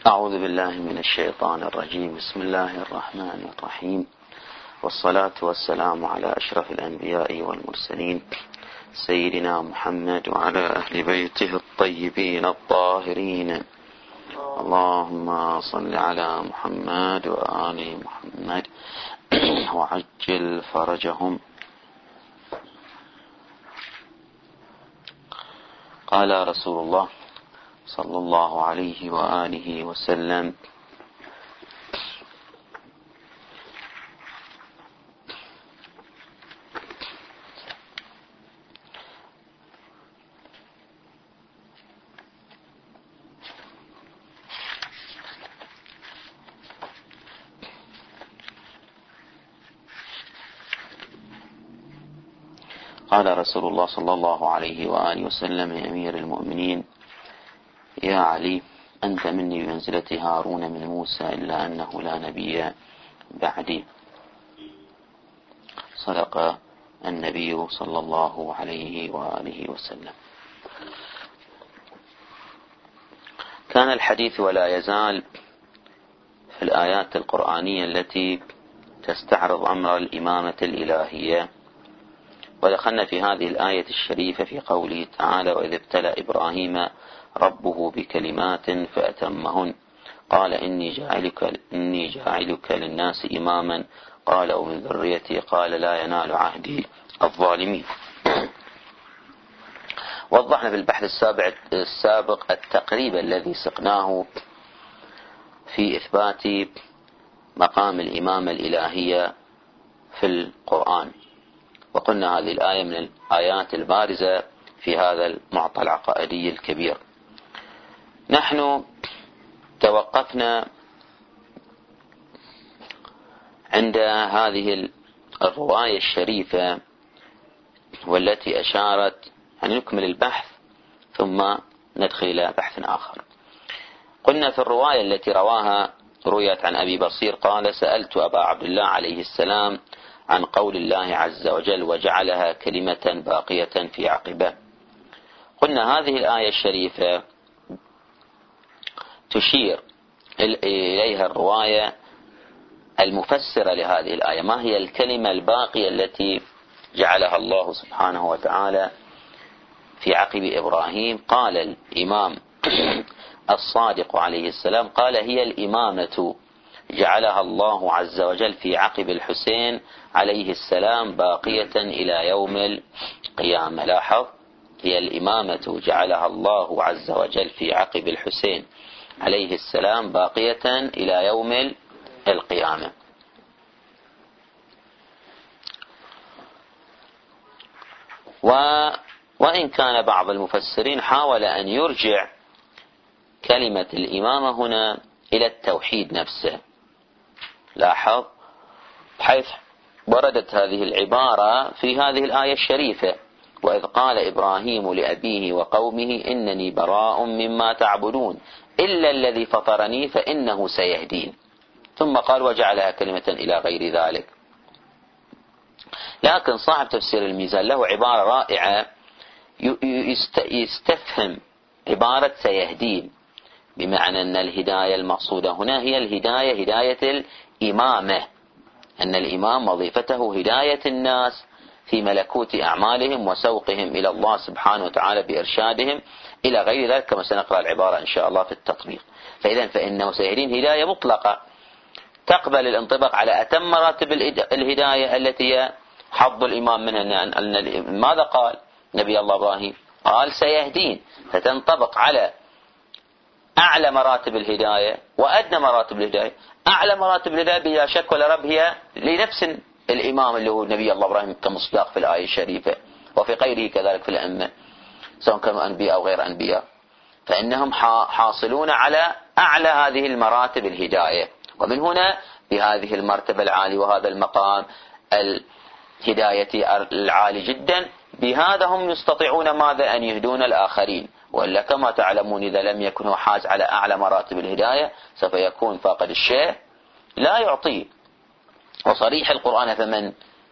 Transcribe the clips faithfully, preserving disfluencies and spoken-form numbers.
أعوذ بالله من الشيطان الرجيم. بسم الله الرحمن الرحيم، والصلاة والسلام على أشرف الأنبياء والمرسلين سيدنا محمد وعلى أهل بيته الطيبين الطاهرين. اللهم صل على محمد وآل محمد وعجل فرجهم. قال رسول الله صلى الله عليه وآله وسلم: قال رسول الله صلى الله عليه وآله وسلم: يا أمير المؤمنين يا علي، أنت مني بمنزلة هارون من موسى، إلا أنه لا نبي بعدي. صدق النبي صلى الله عليه وآله وسلم. كان الحديث ولا يزال في الآيات القرآنية التي تستعرض أمر الإمامة الإلهية، ودخلنا في هذه الآية الشريفة في قوله تعالى: وإذ ابتلى إبراهيم ربه بكلمات فأتمهن قال إني جاعلك, إني جاعلك للناس إماما قال ومن ذريتي قال لا ينال عهدي الظالمين. وضحنا في البحث السابق, السابق التقريب الذي سقناه في إثبات مقام الإمامة الإلهية في القرآن، وقلنا هذه الآية من الآيات البارزة في هذا المعطى العقائدي الكبير. نحن توقفنا عند هذه الرواية الشريفة والتي أشارت أن نكمل البحث ثم ندخل إلى بحث آخر. قلنا في الرواية التي رواها رويت عن أبي بصير قال: سألت أبا عبد الله عليه السلام عن قول الله عز وجل: وجعلها كلمة باقية في عقبه. قلنا هذه الآية الشريفة تشير إليها الرواية المفسرة لهذه الآية. ما هي الكلمة الباقية التي جعلها الله سبحانه وتعالى في عقب إبراهيم؟ قال الإمام الصادق عليه السلام قال: هي الإمامة جعلها الله عز وجل في عقب الحسين عليه السلام باقية إلى يوم القيامة. لاحظ، هي الإمامة جعلها الله عز وجل في عقب الحسين عليه السلام باقية إلى يوم القيامة. و وإن كان بعض المفسرين حاول أن يرجع كلمة الإمامة هنا إلى التوحيد نفسه. لاحظ، حيث وردت هذه العبارة في هذه الآية الشريفة: وإذ قال إبراهيم لأبيه وقومه إنني براء مما تعبدون إلا الذي فطرني فإنه سيهدين. ثم قال: وجعلها كلمة إلى غير ذلك. لكن صاحب تفسير الميزان له عبارة رائعة يستفهم عبارة سيهدين، بمعنى أن الهداية المقصودة هنا هي الهداية هداية الإمامة، أن الإمام وظيفته هداية الناس في ملكوت أعمالهم وسوقهم إلى الله سبحانه وتعالى بإرشادهم إلى غير ذلك، كما سنقرأ العبارة إن شاء الله في التطبيق. فإذا فإنه سيهدين هداية مطلقة تقبل الانطباق على أتم مراتب الهداية التي هي حظ الإمام منها. أن ماذا قال نبي الله إبراهيم؟ قال سيهدين، فتنطبق على أعلى مراتب الهداية وأدنى مراتب الهداية. أعلى مراتب الهداية بلا شك ولا رب هي لنفس الإمام اللي هو نبي الله إبراهيم كمصداق في الآية الشريفة، وفي غيره كذلك في الأئمة سواء كانوا أنبياء أو غير أنبياء، فإنهم حاصلون على أعلى هذه المراتب الهداية. ومن هنا بهذه المرتبة العالية وهذا المقام الهداية العالي جدا، بهذا هم يستطيعون ماذا؟ أن يهدون الآخرين. وإلا كما تعلمون إذا لم يكن حاز على أعلى مراتب الهداية سوف يكون فاقد الشيء لا يعطيه. وصريح القرآن: فمن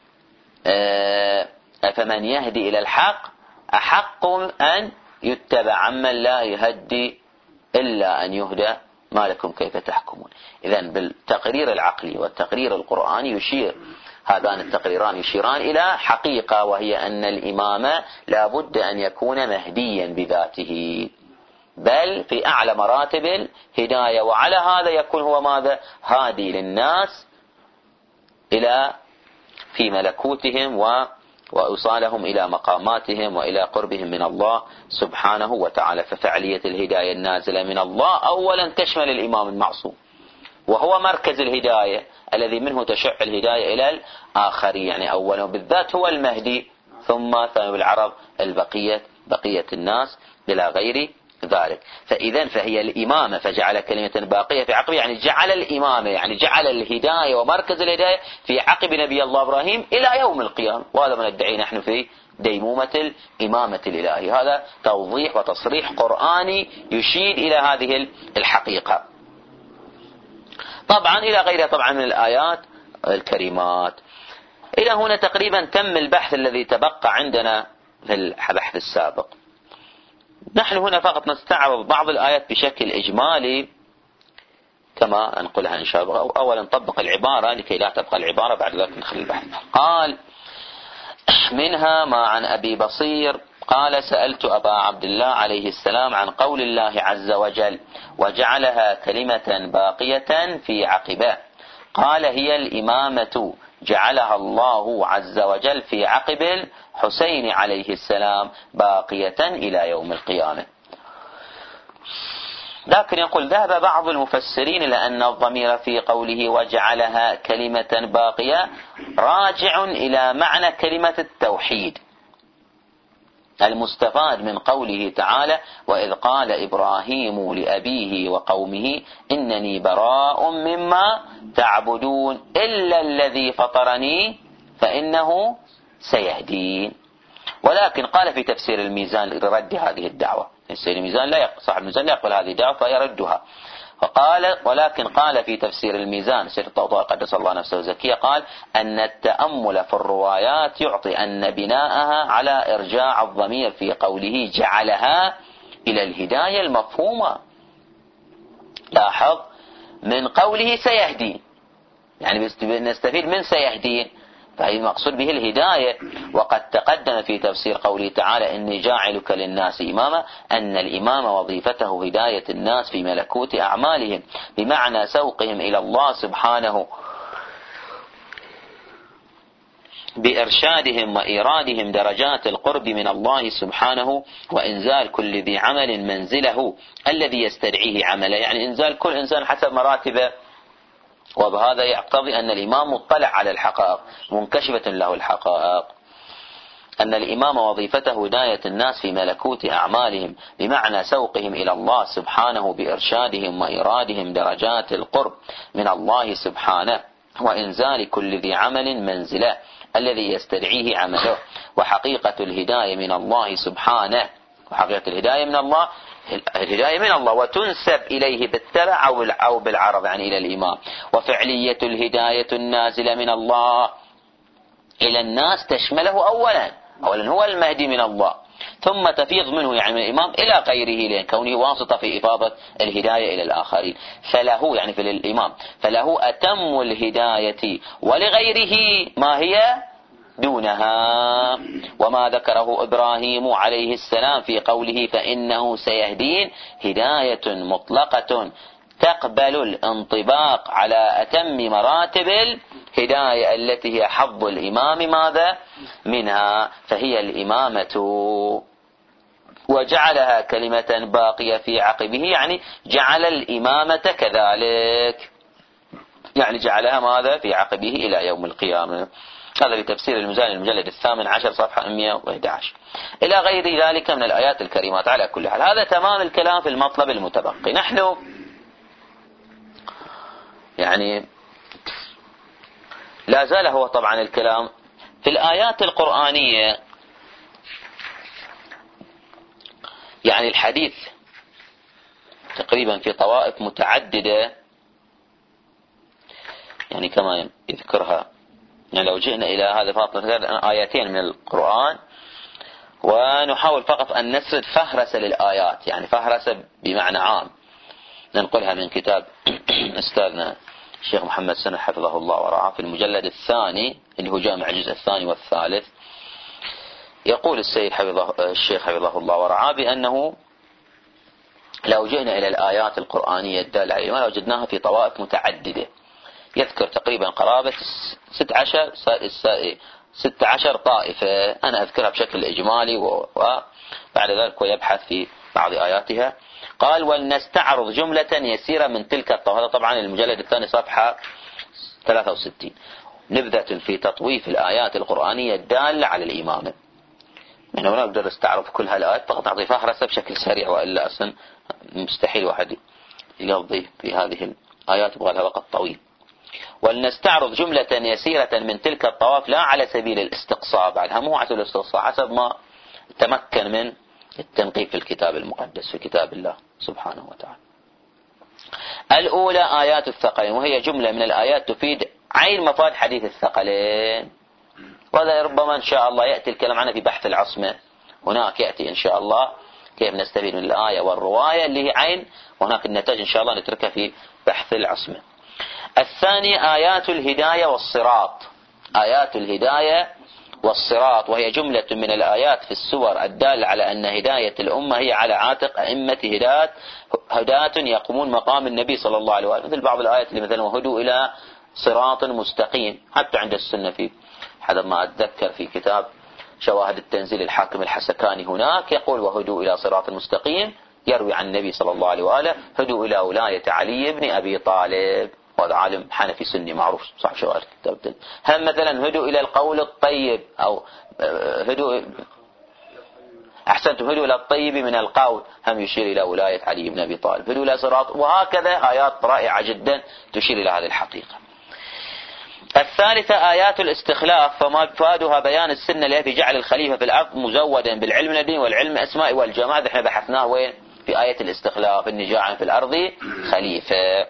فمن يهدي إلى الحق أحق أن يتبع عمن لا يهدي إلا أن يهدى ما لكم كيف تحكمون. إذن بالتقرير العقلي والتقرير القرآني يشير هذان التقريران يشيران إلى حقيقة، وهي أن الإمام لا بد أن يكون مهديا بذاته، بل في أعلى مراتب الهداية، وعلى هذا يكون هو ماذا؟ هادي للناس إلى في ملكوتهم و وإوصالهم إلى مقاماتهم وإلى قربهم من الله سبحانه وتعالى. ففعلية الهداية النازلة من الله أولا تشمل الإمام المعصوم، وهو مركز الهداية الذي منه تشع الهداية إلى الآخرين، يعني أولا بالذات هو المهدي، ثم ثم العرب البقية بقية الناس إلى غير ذلك. فإذا فهي الإمامة، فجعل كلمة باقية في عقبه، يعني جعل الإمامة، يعني جعل الهداية ومركز الهداية في عقب نبي الله إبراهيم إلى يوم القيامة. وهذا ما ندعي نحن في ديمومة الإمامة الإلهية. هذا توضيح وتصريح قرآني يشير إلى هذه الحقيقة. طبعا إلى غيرها طبعا من الآيات الكريمات. إلى هنا تقريبا تم البحث الذي تبقى عندنا في البحث السابق. نحن هنا فقط نستعرض بعض الآيات بشكل إجمالي كما أنقلها إن شاء الله. أولا نطبق العبارة لكي لا تبقى العبارة، بعد ذلك نخلي البحث. قال: منها ما عن أبي بصير قال: سألت أبا عبد الله عليه السلام عن قول الله عز وجل: وجعلها كلمة باقية في عقبه. قال: هي الإمامة جعلها الله عز وجل في عقب الحسين عليه السلام باقية إلى يوم القيامة. لكن يقول ذهب بعض المفسرين إلى أن الضمير في قوله وجعلها كلمة باقية راجع إلى معنى كلمة التوحيد المستفاد من قوله تعالى: وإذ قال إبراهيم لأبيه وقومه إنني براء مما تعبدون إلا الذي فطرني فإنه سيهدين. ولكن قال في تفسير الميزان لرد هذه الدعوة، تفسير الميزان لا يقبل، صاحب الميزان لا يقبل هذه الدعوة فيردها. فقال ولكن قال في تفسير الميزان سيد الطوطاء قدس الله نفسه زكية قال أن التأمل في الروايات يعطي أن بناءها على إرجاع الضمير في قوله جعلها إلى الهداية المفهومة. لاحظ من قوله سيهدين، يعني نستفيد من سيهدين، فهي المقصود به الهداية. وقد تقدم في تفسير قوله تعالى إني جاعلك للناس إماما أن الإمام وظيفته هداية الناس في ملكوت أعمالهم، بمعنى سوقهم إلى الله سبحانه بإرشادهم وإيرادهم درجات القرب من الله سبحانه، وإنزال كل ذي عمل منزله الذي يستدعيه عمله، يعني إنزال كل إنسان حسب مراتبه. وبهذا يقتضي أن الإمام مطلع على الحقائق منكشفة له الحقائق، أن الإمام وظيفته هداية الناس في ملكوت أعمالهم بمعنى سوقهم إلى الله سبحانه بإرشادهم وإيرادهم درجات القرب من الله سبحانه، وإنزال كل ذي عمل منزله الذي يستدعيه عمله. وحقيقة الهداية من الله سبحانه، وحقيقة الهداية من الله الهداية من الله وتنسب إليه بالتبع أو بالعرض يعني إلى الإمام. وفعلية الهداية النازلة من الله إلى الناس تشمله أولا أولا هو المهدي من الله، ثم تفيض منه يعني من الإمام إلى غيره لأن كونه واسطة في إفاضة الهداية إلى الآخرين. فله يعني في الإمام فله أتم الهداية ولغيره ما هي دونها. وما ذكره إبراهيم عليه السلام في قوله فإنه سيهدين هداية مطلقة تقبل الانطباق على أتم مراتب الهداية التي هي حظ الإمام ماذا منها، فهي الإمامة. وجعلها كلمة باقية في عقبه يعني جعل الإمامة كذلك، يعني جعلها ماذا في عقبه إلى يوم القيامة. هذا بتفسير الميزان المجلد الثامن عشر صفحة مئة وأحد عشر إلى غير ذلك من الآيات الكريمات. على كل حال هذا تمام الكلام في المطلب المتبقي. نحن يعني لا زال هو طبعا الكلام في الآيات القرآنية، يعني الحديث تقريبا في طوائف متعددة، يعني كما يذكرها. يعني لو جئنا إلى هذا فقط آيتين من القرآن ونحاول فقط أن نسرد فهرسة للآيات، يعني فهرسة بمعنى عام، ننقلها من كتاب أستاذنا الشيخ محمد سنة حفظه الله ورعاه في المجلد الثاني اللي هو جامع الجزء الثاني والثالث. يقول السيد حفظه الشيخ حفظه الله ورعاه بأنه لو جئنا إلى الآيات القرآنية الدالة على الإيمان وجدناها في طوائف متعددة، يذكر تقريبا قرابة ستة عشر ستة عشر طائفة، أنا أذكرها بشكل إجمالي وبعد ذلك ويبحث في بعض آياتها. قال: ولنستعرض جملة يسيرة من تلك الطوائف. طبعا المجلد الثاني صفحة ثلاثة وستين. نبذة في تطويف الآيات القرآنية الدالة على الإمامة. نحن هنا نقدر نستعرض كل هالآيات، فقط نعطي فهرسة بشكل سريع، وإلا أصلا مستحيل واحد يقضي في هذه الآيات، يبغى لها وقت طويل. ولنستعرض جملة يسيرة من تلك الطوائف لا على سبيل الاستقصاء، بعدها مو على سبيل الاستقصاء، حسب ما تمكن من التنقيب في الكتاب المقدس في كتاب الله سبحانه وتعالى. الأولى آيات الثقلين، وهي جملة من الآيات تفيد عين مفاد حديث الثقلين، وهذا ربما إن شاء الله يأتي الكلام عنه في بحث العصمة. هناك يأتي إن شاء الله كيف نستفيد من الآية والرواية اللي هي عين، وهناك النتائج إن شاء الله نتركها في بحث العصمة. الثاني آيات الهداية والصراط، آيات الهداية والصراط، وهي جملة من الآيات في السور الدالة على أن هداية الأمة هي على عاتق أئمة هداة هداة يقومون مقام النبي صلى الله عليه وآله، مثل بعض الآيات اللي مثلا وهدوا إلى صراط مستقيم، حتى عند السنة في حسب ما أتذكر في كتاب شواهد التنزيل الحاكم الحسكاني هناك يقول: وهدوا إلى صراط مستقيم، يروي عن النبي صلى الله عليه وآله: هدوا إلى ولاية علي بن أبي طالب، وهذا عالم حنفي سني معروف صاحب شواهد الكتاب. هم مثلا هدوا إلى القول الطيب، أو هدوا أحسنتم هدوا إلى الطيب من القول، هم يشير إلى ولاية علي بن أبي طالب. هدوا إلى صراط، وهكذا آيات رائعة جدا تشير إلى هذه الحقيقة. الثالثة آيات الاستخلاف، فما فادها بيان السنة التي جعل الخليفة في الأرض مزودا بالعلم الدين والعلم الأسماء والجماد. احنا بحثناه وين؟ في آية الاستخلاف، إن جاعل في الأرض خليفة.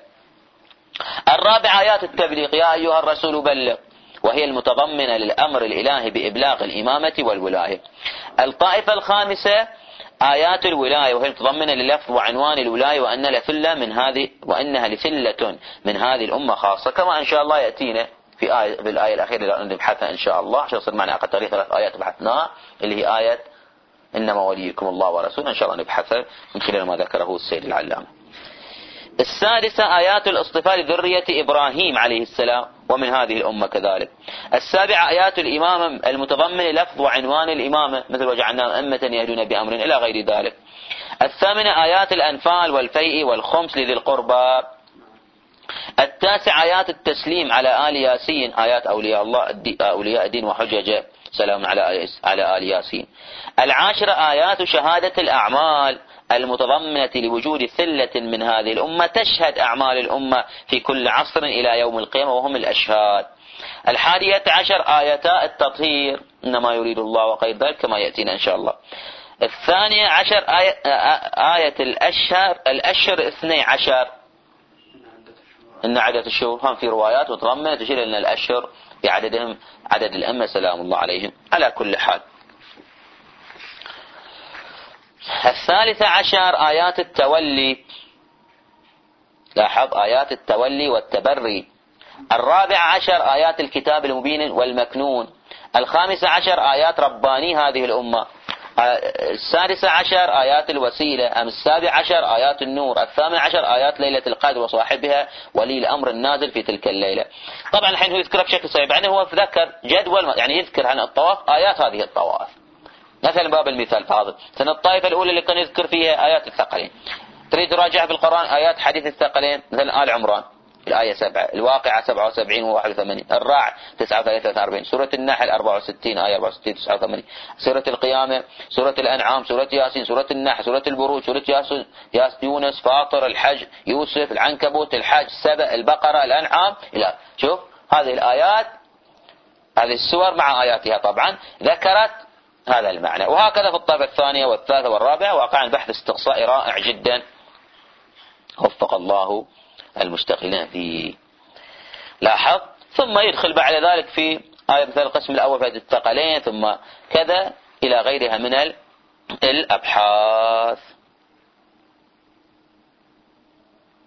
الرابع آيات التبليغ، يا أيها الرسول بلغ، وهي المتضمنة للأمر الإلهي بإبلاغ الإمامة والولاية. الطائفة الخامسة آيات الولاية، وهي متضمنة للفظ وعنوان الولاية، وأن لثلة من هذه وأنها لثلة من هذه الأمة خاصة، كما إن شاء الله يأتينا في آية في الآية الأخيرة اللي نبحثها إن شاء الله، عشان يصير معنا أقل تقريبا ثلاث آيات بحثناها، اللي هي آية إنما وليكم الله ورسوله، إن شاء الله نبحثها من خلال ما ذكره السيد العلامة. السادسة آيات الاصطفاء لذرية إبراهيم عليه السلام ومن هذه الأمة كذلك. السابعة آيات الإمامة المتضمنة لفظ وعنوان الإمامة، مثل وجعلناهم أمة يهدون بأمرنا إلى غير ذلك. الثامنة آيات الأنفال والفيء والخمس لذي القربى. التاسع آيات التسليم على آل ياسين، آيات أولياء الله أولياء الدين وحجج سلام على على آل ياسين. العاشرة آيات شهادة الأعمال المتضمنة لوجود ثلة من هذه الأمة تشهد أعمال الأمة في كل عصر إلى يوم القيامة وهم الأشهاد. الحادية عشر آياتا التطهير، إنما يريد الله وغير ذلك كما يأتينا إن شاء الله. الثانية عشر آية, آية الأشهر الأشهر اثني عشر، إن عدد الشهور هم في روايات متضمنة تشير إلى الأشهر بعددهم عدد الأمة سلام الله عليهم. على كل حال، الثالثة عشر آيات التولي، لاحظ آيات التولي والتبري. الرابع عشر آيات الكتاب المبين والمكنون. الخامسة عشر آيات رباني هذه الأمة. السادسة عشر آيات الوسيلة. أم السابع عشر آيات النور. الثامن عشر آيات ليلة القدر وصاحبها ولي الأمر النازل في تلك الليلة. طبعا الحين هو يذكر بشكل صحيح، يعني هو ذكر جدول، يعني يذكر عن الطواف آيات هذه الطواف. مثلا باب المثال فاضل، مثلا الطائفة الأولى اللي كان يذكر فيها آيات الثقلين، تريد تراجع في القرآن آيات حديث الثقلين، مثلا آل عمران الآية سبعة، الواقعة سبعة وسبعين وواحد وثمانين، الرعد تسعة وثلاثين وأربعين، سورة النحل أربعة وستين آية أربعة وستين تسعة وثمانين، سورة القيامة، سورة الأنعام، سورة ياسين، سورة النحل، سورة البروج، سورة ياسين، يونس، فاطر، الحج، يوسف، العنكبوت، الحج، سبأ، البقرة، الأنعام، إلى شوف هذه الآيات، هذه السور مع آياتها طبعا ذكرت هذا المعنى. وهكذا في الطائفة الثانية والثالثة والرابعة، واقعا بحث استقصائي رائع جدا وفق الله المشتغلين فيه. لاحظ، ثم يدخل بعد ذلك في آية مثل القسم الأول في الثقلين، ثم كذا إلى غيرها من الأبحاث.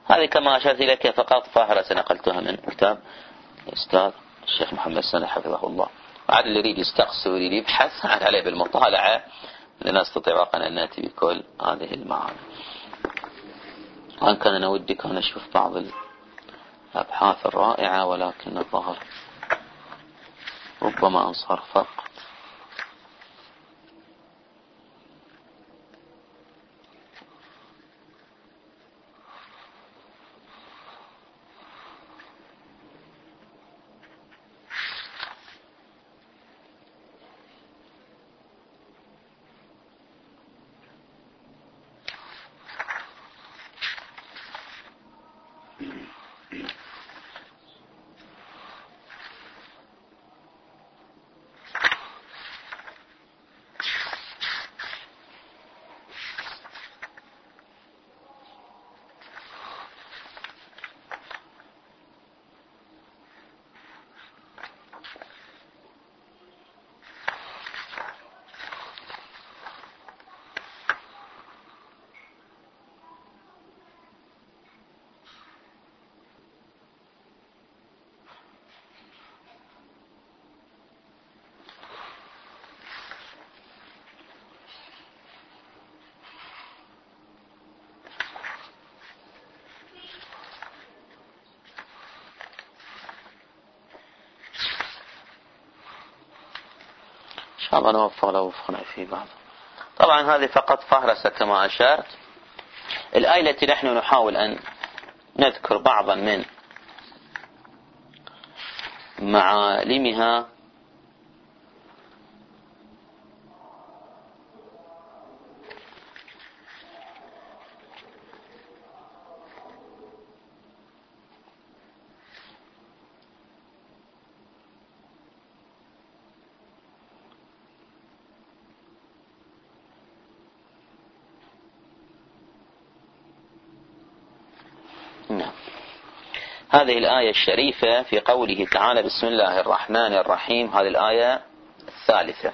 هذه كما أشرت إليك فقط فاهرة نقلتها من كتاب الأستاذ الشيخ محمد سنة حفظه الله. وعاد اللي يريد يستقصي ويريد يبحث عن عليه بالمطالعة لنستطيع واقعا أن نأتي بكل هذه المعاني. وأن كان أنا ودي كان أشوف بعض الأبحاث الرائعة، ولكن الظهر ربما أنصار فقط. إن شاء الله نوفق لو وفقنا في بعض. طبعا هذه فقط فهرسة كما أشرت. الآية التي نحن نحاول أن نذكر بعضا من معالمها هذه الآية الشريفة في قوله تعالى بسم الله الرحمن الرحيم. هذه الآية الثالثة: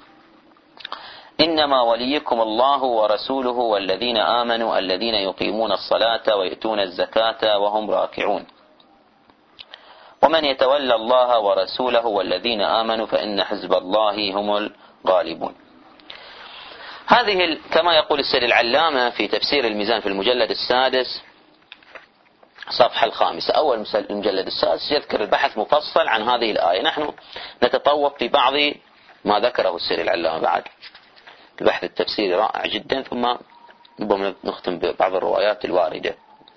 إنما وليكم الله ورسوله والذين آمنوا الذين يقيمون الصلاة ويؤتون الزكاة وهم راكعون ومن يتولى الله ورسوله والذين آمنوا فإن حزب الله هم الغالبون. هذه كما يقول السيد العلامة في تفسير الميزان في المجلد السادس صفحة الخامسة، أول المجلد السادس يذكر البحث مفصل عن هذه الآية. نحن نتطوق في بعض ما ذكره السيد العلامة بعد. البحث التفسيري رائع جدا، ثم ربما نختم ببعض الروايات الواردة.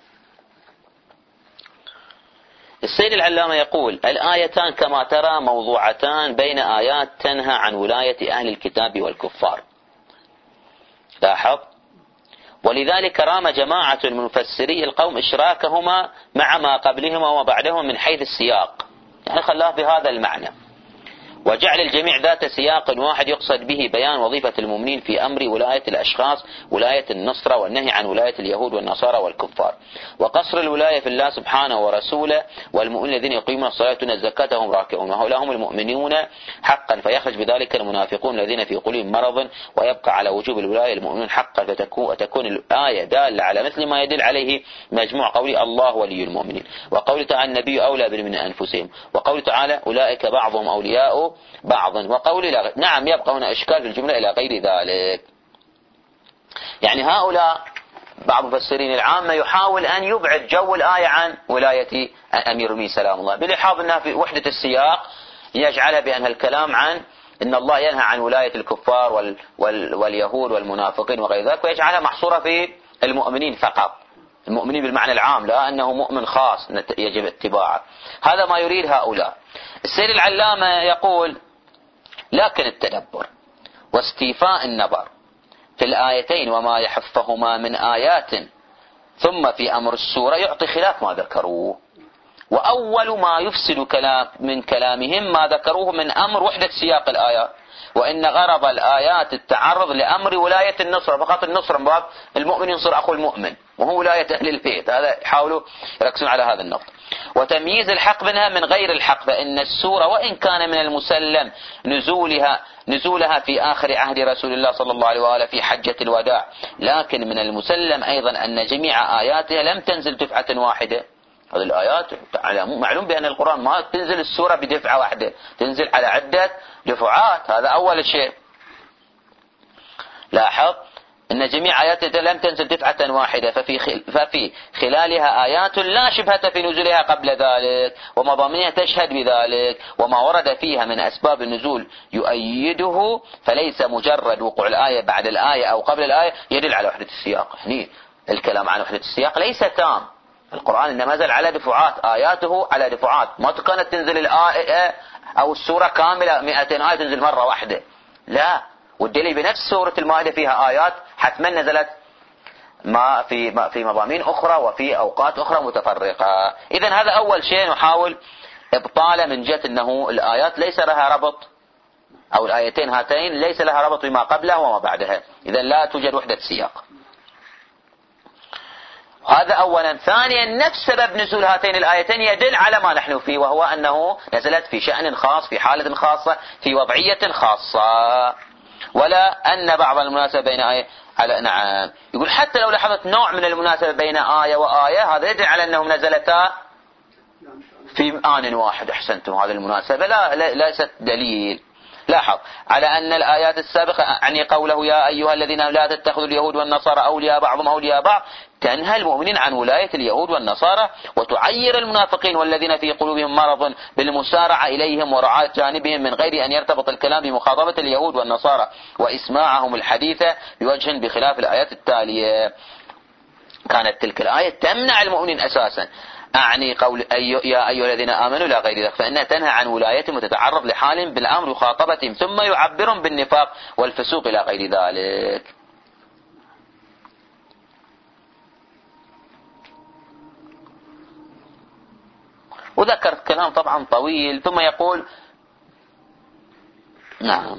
السيد العلامة يقول: الآيتان كما ترى موضوعتان بين آيات تنهى عن ولاية أهل الكتاب والكفار. لاحظ: ولذلك رام جماعة من مفسري القوم إشراكهما مع ما قبلهما وما بعدهما من حيث السياق، يعني خلاه بهذا المعنى، وجعل الجميع ذات سياق واحد يقصد به بيان وظيفة المؤمنين في أمر ولاية الأشخاص، ولاية النصرة، والنهي عن ولاية اليهود والنصارى والكفار، وقصر الولاية في الله سبحانه ورسوله والمؤمنين الذين يقيمون الصلاة ويؤتون الزكاة وهم راكعون، وهؤلاء هم المؤمنون حقا، فيخرج بذلك المنافقون الذين في قلوبهم مرض، ويبقى على وجوب الولاية المؤمنون حقا، فتكون الآية دالة على مثل ما يدل عليه مجموع قول الله ولي المؤمنين، وقول تعالى النبي أولى بهم من أنفسهم، وقول تعالى أولئك بعضهم أولياء بعض، وقول لا. نعم، يبقى هنا إشكال في الجملة إلى غير ذلك. يعني هؤلاء بعض مفسرين العامة يحاول أن يبعد جو الآية عن ولاية أمير المؤمنين سلام الله، بلحاظ أنها في وحدة السياق يجعلها بأن الكلام عن إن الله ينهى عن ولاية الكفار وال وال واليهود والمنافقين وغير ذلك، ويجعلها محصورة في المؤمنين فقط، المؤمنين بالمعنى العام، لا أنه مؤمن خاص يجب اتباعه. هذا ما يريد هؤلاء. السيد العلامة يقول: لكن التدبر واستيفاء النظر في الآيتين وما يحفهما من آيات ثم في أمر السورة يعطي خلاف ما ذكروه، وأول ما يفسد كلام من كلامهم ما ذكروه من أمر وحدة سياق الآيات، وإن غرض الآيات التعرض لأمر ولاية النصرة، فقط النصرة من باب المؤمن ينصر أخو المؤمن وهو ولاية أهل البيت. هذا يحاولوا يركزون على هذا النقطة. وتمييز الحق منها من غير الحق، فإن السورة وإن كان من المسلم نزولها نزولها في آخر عهد رسول الله صلى الله عليه وآله في حجة الوداع، لكن من المسلم أيضا أن جميع آياتها لم تنزل دفعة واحدة. هذه الآيات معلوم بأن القرآن ما تنزل السورة بدفعة واحدة، تنزل على عدة دفعات. هذا أول شيء. لاحظ أن جميع آياتها لم تنزل دفعة واحدة، ففي ففي خلالها آيات لا شبهة في نزولها قبل ذلك، ومضامينها تشهد بذلك، وما ورد فيها من أسباب النزول يؤيده، فليس مجرد وقوع الآية بعد الآية أو قبل الآية يدل على وحدة السياق. يعني الكلام عن وحدة السياق ليس تام. القرآن إنما نزل على دفعات، آياته على دفعات، ما كانت تنزل الآية أو السورة كاملة مئتين آية تنزل مرة واحدة، لا. والدليل بنفس سورة المائدة فيها آيات حتما نزلت ما في ما في مضامين أخرى وفي أوقات أخرى متفرقة. إذن هذا أول شيء نحاول إبطاله من جهة أنه الآيات ليس لها ربط، أو الآيتين هاتين ليس لها ربط بما قبلها وما بعدها، إذن لا توجد وحدة سياق. هذا أولا. ثانيا، نفس سبب نزول هاتين الآيتين يدل على ما نحن فيه، وهو أنه نزلت في شأن خاص، في حالة خاصة، في وضعية خاصة، ولا أن بعض المناسبة بين آية على نعم. يقول حتى لو لاحظت نوع من المناسبة بين آية وآية، هذا يدل على أنهم نزلتا في آن واحد. أحسنتم، هذه المناسبة لا, لا ليست دليل. لاحظ على أن الآيات السابقة، يعني قوله يا أيها الذين لا تتخذوا اليهود والنصارى أولياء بعضهم أولياء بعض، تنهى المؤمنين عن ولاية اليهود والنصارى، وتعير المنافقين والذين في قلوبهم مرض بالمسارعة إليهم ورعاية جانبهم، من غير أن يرتبط الكلام بمخاطبة اليهود والنصارى وإسماعهم الحديث بوجه بخلاف الآيات التالية. كانت تلك الآية تمنع المؤمنين أساسا، أعني قول أي يا أيها الذين آمنوا لا غير ذلك، فإنها تنهى عن ولايتهم وتتعرض لحال بالأمر وخاطبتهم، ثم يعبرهم بالنفاق والفسوق إلى غير ذلك. وذكر كلام طبعا طويل، ثم يقول نعم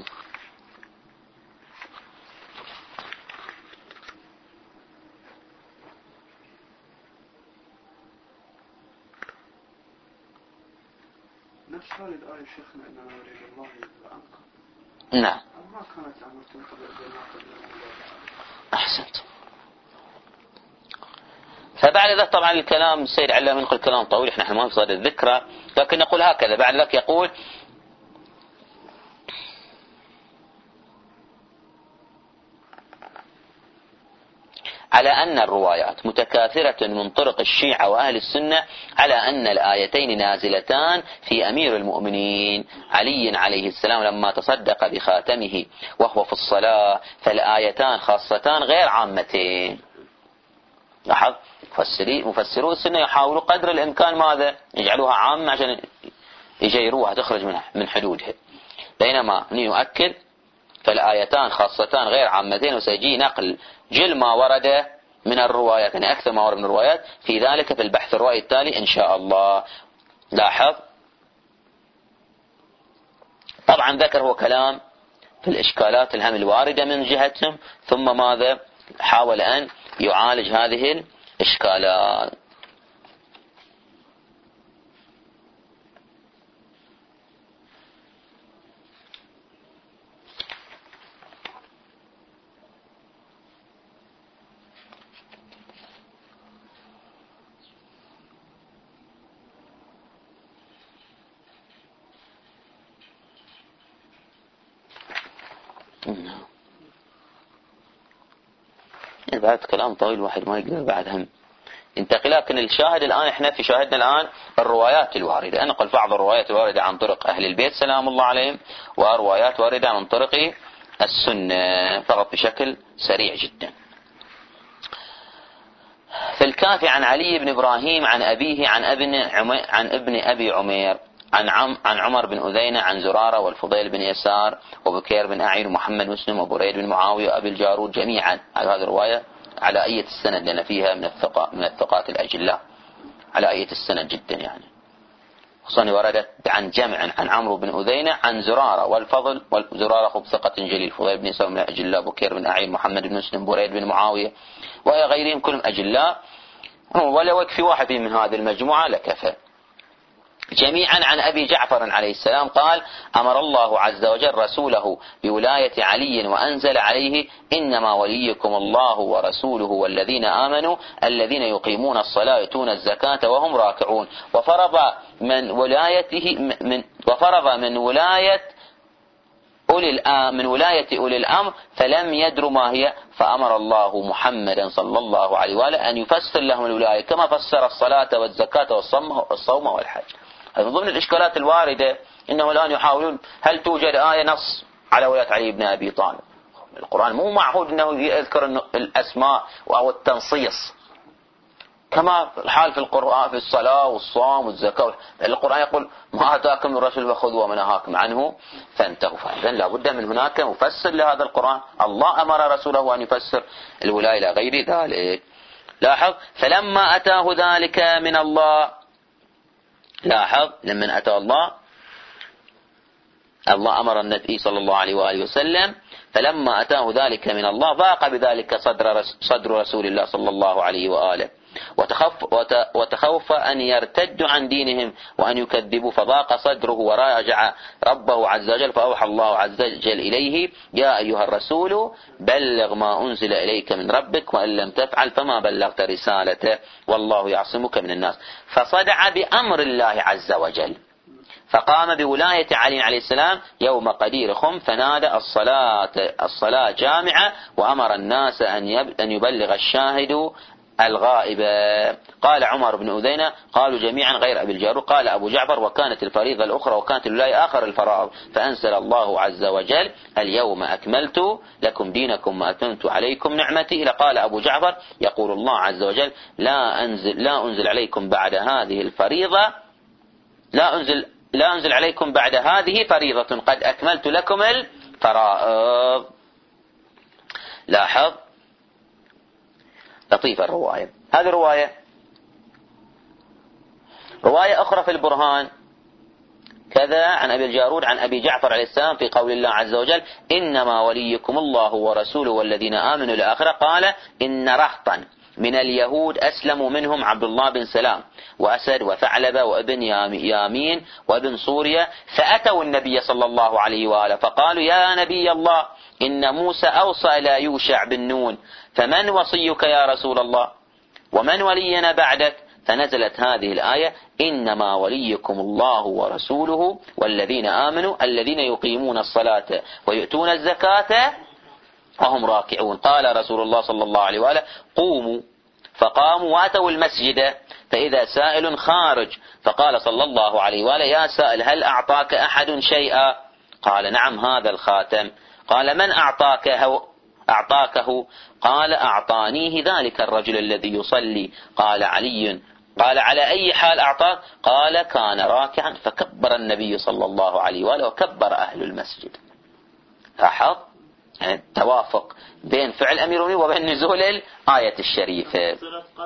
نفس هذه الآية شيخنا إنما يريد الله ليذهبعنكم. نعم ما كانت عمر تنطبق بالناقض. أحسنت. فبعد ذلك طبعا الكلام السيد علام ينقل كلام طويل، احنا ما في صدد الذكرى، لكن نقول هكذا. بعد ذلك يقول على أن الروايات متكاثرة من طرق الشيعة وأهل السنة على أن الآيتين نازلتان في أمير المؤمنين علي عليه السلام لما تصدق بخاتمه وهو في الصلاة، فالآيتان خاصتان غير عامتين. لاحظ مفسرو السنة يحاولوا قدر الإمكان ماذا يجعلوها عامة عشان يجيروها تخرج من حدودها، بينما يؤكد فالآيتان خاصتان غير عامتين. وسيجي نقل جل ما ورد من الروايات، يعني أكثر ما ورد من الروايات في ذلك في البحث الرأي التالي إن شاء الله. لاحظ طبعا ذكر هو كلام في الإشكالات الهم الواردة من جهتهم، ثم ماذا حاول أن يعالج هذه الإشكالات. بعد كلام طويل واحد ما يقدر بعد هم ينتقل، لكن الشاهد الآن احنا في شاهدنا الآن الروايات الواردة. أنقل بعض الروايات الواردة عن طرق أهل البيت سلام الله عليهم، وروايات واردة عن طرق السنة فقط بشكل سريع جدا. في الكافي عن علي بن إبراهيم عن أبيه عن ابن عن ابن أبي عمير عن عم عن عمر بن أذينة عن زرارة والفضيل بن يسار وبكير بن أعين ومحمد مسلم وبريد بن معاوية وأبي الجارود جميعا. على هذه الرواية على أية السند، لأن فيها من الثقات من الثقات الأجلاء، على أية السند جدا يعني. خصوصا وردت عن جمع عن عمرو بن أذينة عن زرارة والفضل، وزرارة خب ثقة جليل، فضيل بن سلمة أجلاء، بكير بن أعين، محمد بن مسلم، بريد بن معاوية وغيرهم كلهم أجلاء، ولو يكفي واحد من هذه المجموعة لكفى. جميعا عن أبي جعفر عليه السلام قال: أمر الله عز وجل رسوله بولاية علي وأنزل عليه: إنما وليكم الله ورسوله والذين آمنوا الذين يقيمون الصلاة ويؤتون الزكاة وهم راكعون. وفرض من ولايته من وفرض من ولاية أولي من ولاية أولي الأمر فلم يدروا ما هي، فأمر الله محمدا صلى الله عليه وآله أن يفسر لهم الولاية كما فسر الصلاة والزكاة والصوم والحج. من ضمن الإشكالات الواردة إنه الآن يحاولون هل توجد آية نص على ولاية علي بن أبي طالب. القرآن مو معهود أنه يذكر الأسماء أو التنصيص كما الحال في القرآن في الصلاة والصوم والزكاة. القرآن يقول: ما آتاكم الرسول فخذوه وما نهاكم عنه فانتهوا. فإذا لابد من هناك مفسر لهذا القرآن. الله أمر رسوله أن يفسر الولاية إلى غير ذلك. لاحظ: فلما أتاه ذلك من الله. لاحظ: لما أتى الله الله أمر النبي صلى الله عليه وآله وسلم، فلما أتاه ذلك من الله ضاق بذلك صدر صدر رسول الله صلى الله عليه وآله، وتخف وتخوف أن يرتدوا عن دينهم وأن يكذبوا، فضاق صدره وراجع ربه عز وجل، فأوحى الله عز وجل إليه: يا أيها الرسول بلغ ما أنزل إليك من ربك وإن لم تفعل فما بلغت رسالته والله يعصمك من الناس. فصدع بأمر الله عز وجل، فقام بولاية علي عليه السلام يوم قدير خم، فنادى الصلاة الصلاة جامعة، وأمر الناس أن يبلغ الشاهد الغائب. قال عمر بن أذينة: قالوا جميعا غير أبي الجارود. قال أبو جعفر: وكانت الفريضة الأخرى وكانت الولاية آخر الفرائض، فأنزل الله عز وجل: اليوم أكملت لكم دينكم وأتممت عليكم نعمتي. إلى قال أبو جعفر: يقول الله عز وجل: لا أنزل لا أنزل عليكم بعد هذه الفريضة لا أنزل لا أنزل عليكم بعد هذه فريضة قد أكملت لكم الفرائض. لاحظ لطيفة الرواية. هذه رواية رواية أخرى في البرهان كذا عن أبي الجارود عن أبي جعفر عليه السلام في قول الله عز وجل: إنما وليكم الله ورسوله والذين آمنوا الآخرة. قال: إن رهطا من اليهود أسلموا منهم عبد الله بن سلام وأسد وثعلبة وابن يامين وابن صوريا، فأتوا النبي صلى الله عليه وآله فقالوا: يا نبي الله، إن موسى أوصى إلى يوشع بن نون، فمن وصيك يا رسول الله ومن ولينا بعدك؟ فنزلت هذه الآية: إنما وليكم الله ورسوله والذين آمنوا الذين يقيمون الصلاة ويؤتون الزكاة وهم راكعون. قال رسول الله صلى الله عليه وآله: قوموا، فقاموا واتوا المسجد، فإذا سائل خارج، فقال صلى الله عليه وآله: يا سائل، هل أعطاك أحد شيئا؟ قال: نعم، هذا الخاتم. قال: من أعطاكه أعطاكه؟ قال: أعطانيه ذلك الرجل الذي يصلي. قال علي: قال: على أي حال أعطاك؟ قال: كان راكعا. فكبر النبي صلى الله عليه وآله وكبر أهل المسجد. لاحظ يعني التوافق بين فعل أمير المؤمنين وبين نزول الآية الشريفة.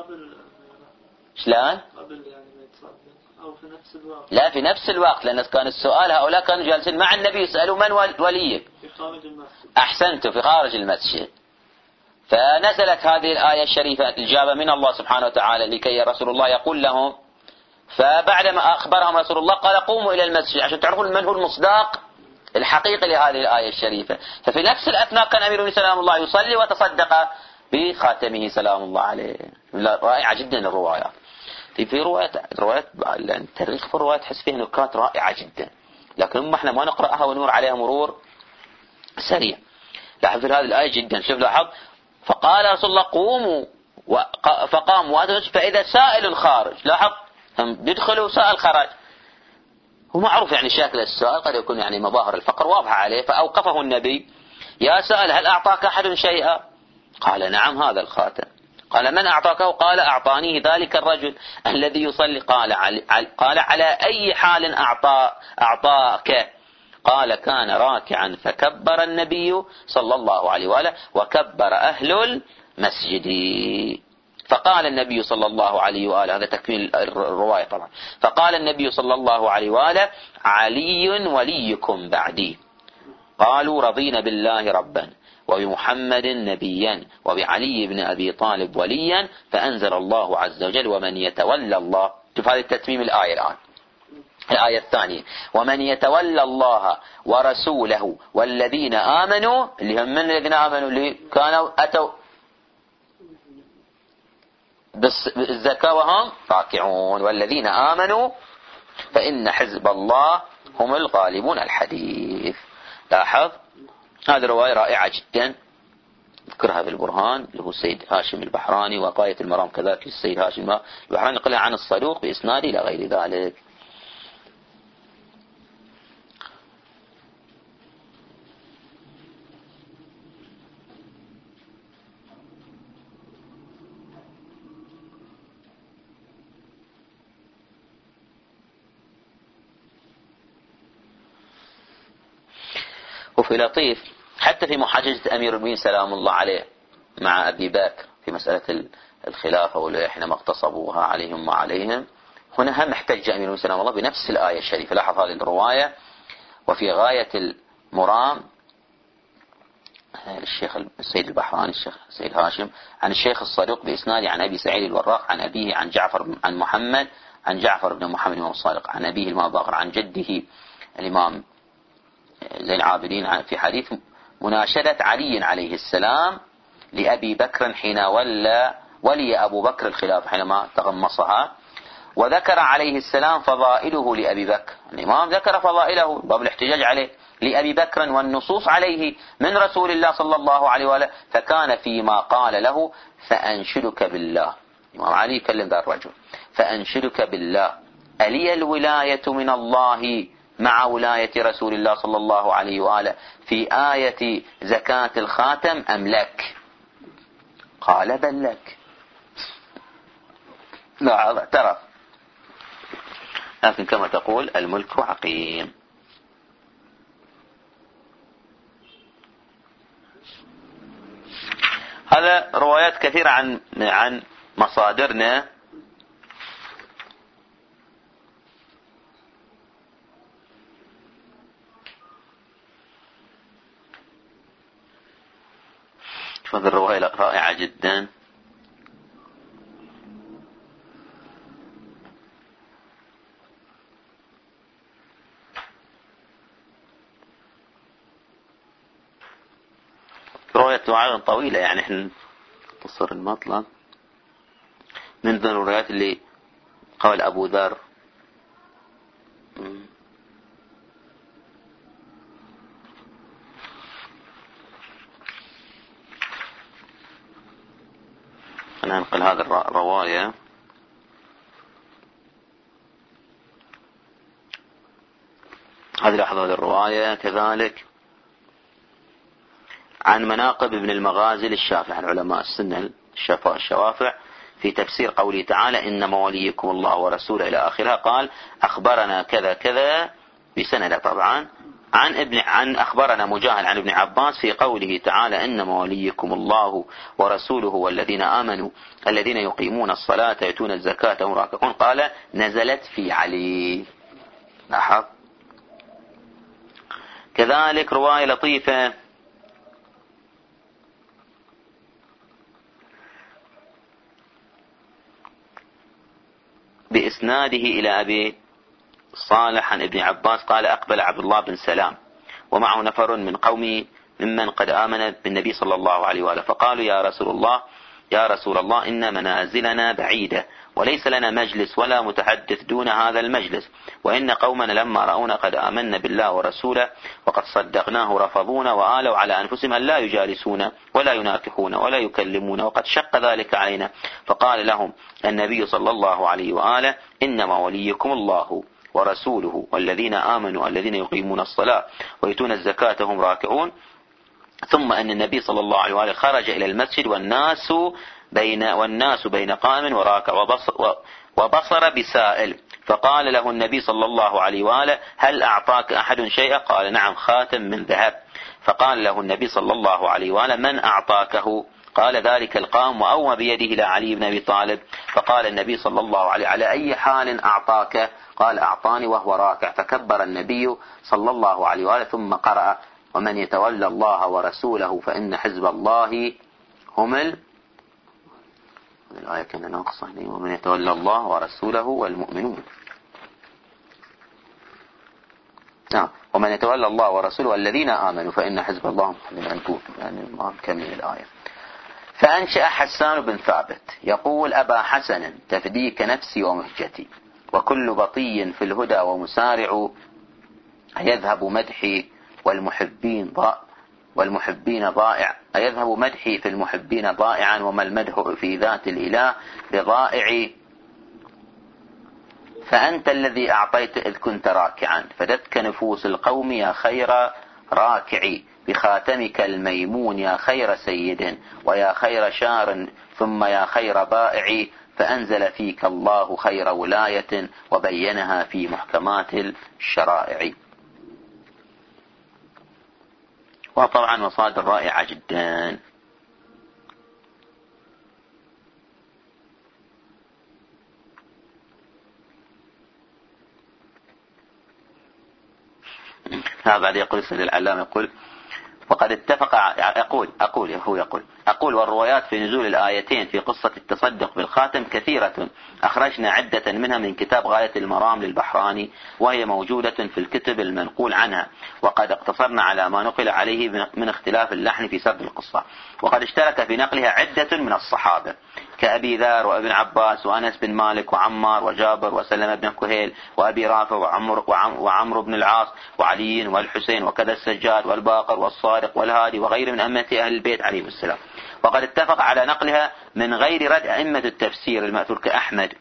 شلون؟ قبل يعني ما يتصدق أو في نفس الوقت؟ لا، في نفس الوقت، لأن كان السؤال هؤلاء كانوا جالسين مع النبي يسألوا من وليك؟ في خارج المسجد. أحسنتوا، في خارج المسجد. فنزلت هذه الآية الشريفة الإجابة من الله سبحانه وتعالى لكي رسول الله يقول لهم. فبعدما أخبرهم رسول الله قال: قوموا إلى المسجد، عشان تعرفون من هو المصداق الحقيقي لهذه الآية الشريفة. ففي نفس الأثناء كان أمير المؤمنين سلام الله يصلي وتصدق بخاتمه سلام الله عليه. رائعة جدا الروايات. في في روايات روايات التاريخ في الروايات تحس فيها نكات رائعة جدا، لكن احنا ما نقرأها ونمر عليها مرور سريع. لاحظ في هذه الآية جدا. شوف لاحظ: فقال رسول الله: قوموا، فقام واتوا، فإذا سائل خارج. لاحظ هم يدخلوا سائل خرج. هو معروف يعني شكل السؤال قد يكون يعني مظاهر الفقر واضحة عليه. فأوقفه النبي: يا سائل، هل أعطاك أحد شيئا؟ قال: نعم، هذا الخاتم. قال: من أعطاكه؟ قال: أعطانيه ذلك الرجل الذي يصلي. قال: قال: على أي حال أعطى أعطاك؟ قال: كان راكعا. فكبر النبي صلى الله عليه وآله وكبر أهل المسجد. فقال النبي صلى الله عليه وآله، هذا تكميل الرواية طبعا، فقال النبي صلى الله عليه وآله: علي وليكم بعدي. قالوا: رضينا بالله ربا وبمحمد نبيا وبعلي بن أبي طالب وليا، فأنزل الله عز وجل: ومن يتولى الله. شوف هذه التتميم الآية الآن. الآية الثانية: ومن يتولى الله ورسوله والذين آمنوا، اللي هم من الذين آمنوا اللي كانوا أتوا بالزكاة وهم راكعون، والذين آمنوا فإن حزب الله هم الغالبون. الحديث. لاحظ هذه رواية رائعة جدا، ذكرها في البرهان له السيد هاشم البحراني، وقاية المرام كذلك السيد هاشم البحراني، نقلها عن الصدوق بإسناد إلى غير ذلك. وفي لطيف حتى في محاججة أمير المؤمنين سلام الله عليه مع أبي بكر في مسألة الخلافة حينما اغتصبوها عليهم وعليهم، هنا هم احتج أمير المؤمنين سلام الله بنفس الآية الشريفة. لاحظ هذه الرواية. وفي غاية المرام الشيخ السيد البحراني الشيخ السيد هاشم عن الشيخ الصدوق بإسناد عن أبي سعيد الوراق عن أبيه عن جعفر عن محمد عن جعفر بن محمد بن الصادق عن أبيه الإمام باقر عن جده الإمام زين العابدين في حديث مناشدة علي عليه السلام لأبي بكر حين ولى ولي أبو بكر الخلافة حينما تغمصها، وذكر عليه السلام فضائله لأبي بكر. الإمام ذكر فضائله باب الاحتجاج عليه لأبي بكر والنصوص عليه من رسول الله صلى الله عليه وآله، فكان فيما قال له: فأنشدك بالله. الإمام علي يكلم ذا الرجل: فأنشدك بالله ألي الولاية من الله مع ولاية رسول الله صلى الله عليه وآله في آية زكاة الخاتم أم لك؟ قال: بل لك. لا اعترف، لكن كما تقول الملك عقيم. هذا روايات كثيرة عن عن مصادرنا. هذه الرواية رائعة جدا. رواية معاذ طويلة، يعني احنا نقصر المطلب. من ضمن الروايات اللي قال أبو ذر أنا أنقل هذا الرواية. هذه لحظة هذه الرواية كذلك عن مناقب ابن المغازي للشافعي عن علماء السنة الشفاء الشوافع في تفسير قوله تعالى: إنما وليكم الله ورسوله إلى آخرها. قال: أخبرنا كذا كذا بسند طبعا عن ابن عن أخبرنا مجاهد عن ابن عباس في قوله تعالى: إنما وليكم الله ورسوله والذين آمنوا الذين يقيمون الصلاة يؤتون الزكاة وهم راكعون. قال: نزلت في علي. لاحظ كذلك رواية لطيفة بإسناده إلى أبي صالح عن ابن عباس قال: أقبل عبد الله بن سلام ومعه نفر من قومه ممن قد آمن بالنبي صلى الله عليه وآله، فقالوا: يا رسول الله يا رسول الله إن منازلنا بعيدة وليس لنا مجلس ولا متحدث دون هذا المجلس، وإن قومنا لما رأونا قد آمنا بالله ورسوله وقد صدقناه رفضونا وآلوا على أنفسهم أن لا يجالسون ولا يناكحون ولا يكلمون وقد شق ذلك علينا. فقال لهم النبي صلى الله عليه وآله: إنما وليكم الله ورسوله والذين آمنوا الذين يقيمون الصلاة ويؤتون الزكاة هم راكعون. ثم أن النبي صلى الله عليه وآله خرج إلى المسجد والناس بين والناس بين قائم وراكع وبصر, وبصر بسائل، فقال له النبي صلى الله عليه وآله: هل أعطاك أحد شيئا؟ قال: نعم، خاتم من ذهب. فقال له النبي صلى الله عليه وآله: من أعطاكه؟ قال ذلك القام وأومى بيده إلى علي بن أبي طالب، فقال النبي صلى الله عليه على أي حال أعطاك؟ قال أعطاني وهو راكع، فكبر النبي صلى الله عليه وآله ثم قرأ ومن يتولى الله ورسوله فإن حزب الله هم ال... الآية كان ناقصة، ومن يتولى الله ورسوله والمؤمنون. نعم، ومن يتولى الله ورسوله والذين آمنوا فإن حزب الله من أنكوت، يعني ما نكمل الآية. فأنشأ حسان بن ثابت يقول أبا حسن تفديك نفسي ومهجتي، وكل بطي في الهدى ومسارع يذهب مدحي والمحبين ضاء والمحبين ضائع، أيذهب مدحي في المحبين ضائعا، وما المدح في ذات الإله بضائع. فأنت الذي أعطيت إذ كنت راكعا، فدتك نفوس القوم يا خير راكعي، بخاتمك الميمون يا خير سيد، ويا خير شار ثم يا خير بائع، فأنزل فيك الله خير ولاية وبينها في محكمات الشرائع. وطبعا مصادر رائعة جدا. هذا بعد يقول سيد العلام يقول وقد اتفق يقول أقول هو يقول أقول والروايات في نزول الآيتين في قصة التصدق بالخاتم كثيرة، أخرجنا عدة منها من كتاب غاية المرام للبحراني، وهي موجودة في الكتب المنقول عنها، وقد اقتصرنا على ما نقل عليه من اختلاف اللحن في سرد القصة. وقد اشترك في نقلها عدة من الصحابة كأبي ذر وابن عباس وأنس بن مالك وعمار وجابر وسلمة بن كهيل وأبي رافع وعمر, وعمر بن العاص وعلي والحسين، وكذا السجاد والباقر والصادق والهادي وغير من أئمة أهل البيت عليهم السلام. وقد اتفق على نقلها من غير رد أئمة التفسير المأثور كأحمد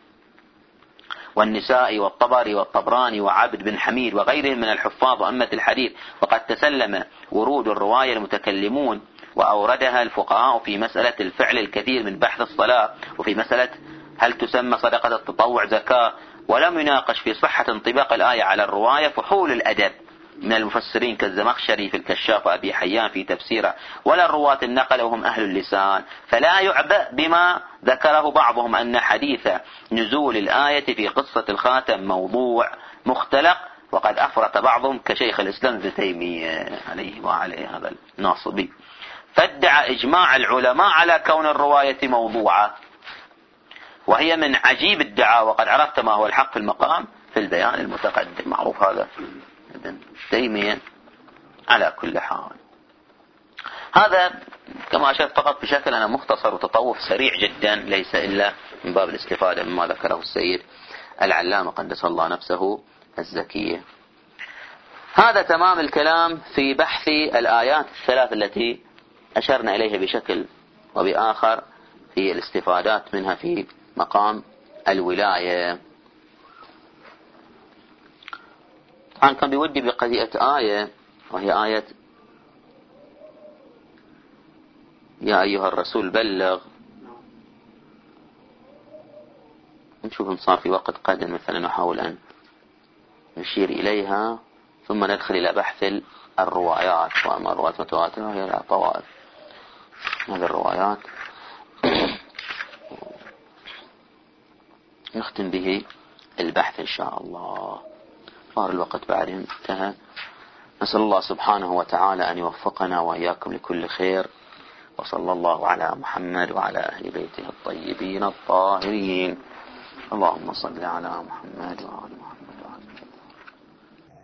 والنسائي والطبري والطبراني وعبد بن حميد وغيرهم من الحفاظ وأئمة الحديث. وقد تسلم ورود الرواية المتكلمون وأوردها الفقهاء في مسألة الفعل الكثير من بحث الصلاة، وفي مسألة هل تسمى صدقة التطوع زكاة، ولم يناقش في صحة انطباق الآية على الرواية فحول الأدب من المفسرين كالزمخشري في الكشاف وأبي حيان في تفسيره، ولا الرواة النقل وهم أهل اللسان. فلا يعبأ بما ذكره بعضهم أن حديث نزول الآية في قصة الخاتم موضوع مختلق، وقد أفرط بعضهم كشيخ الإسلام ابن تيمية عليه وعليه هذا الناصبي، فادعى إجماع العلماء على كون الرواية موضوعة، وهي من عجيب الدعاء. وقد عرفت ما هو الحق في المقام في البيان المتقدم، معروف هذا ابن تيمية. على كل حال هذا كما أشرت فقط بشكل أنا مختصر وتطوف سريع جدا، ليس إلا من باب الاستفادة مما ذكره السيد العلامة قدس الله نفسه الزكية. هذا تمام الكلام في بحث الآيات الثلاث التي أشرنا إليها بشكل وبآخر في الاستفادات منها في مقام الولاية. طبعا كان بودي بقضية آية، وهي آية يا أيها الرسول بلغ. نشوف إن صار في وقت قادم مثلا نحاول أن نشير إليها، ثم ندخل إلى بحث الروايات. وأما الروايات متواترة هي لا طوائف هذه الروايات نختم به البحث إن شاء الله. صار الوقت بعد انتهى. نسأل الله سبحانه وتعالى أن يوفقنا وإياكم لكل خير، وصلى الله على محمد وعلى أهل بيته الطيبين الطاهرين. اللهم صل على محمد وعلى محمد.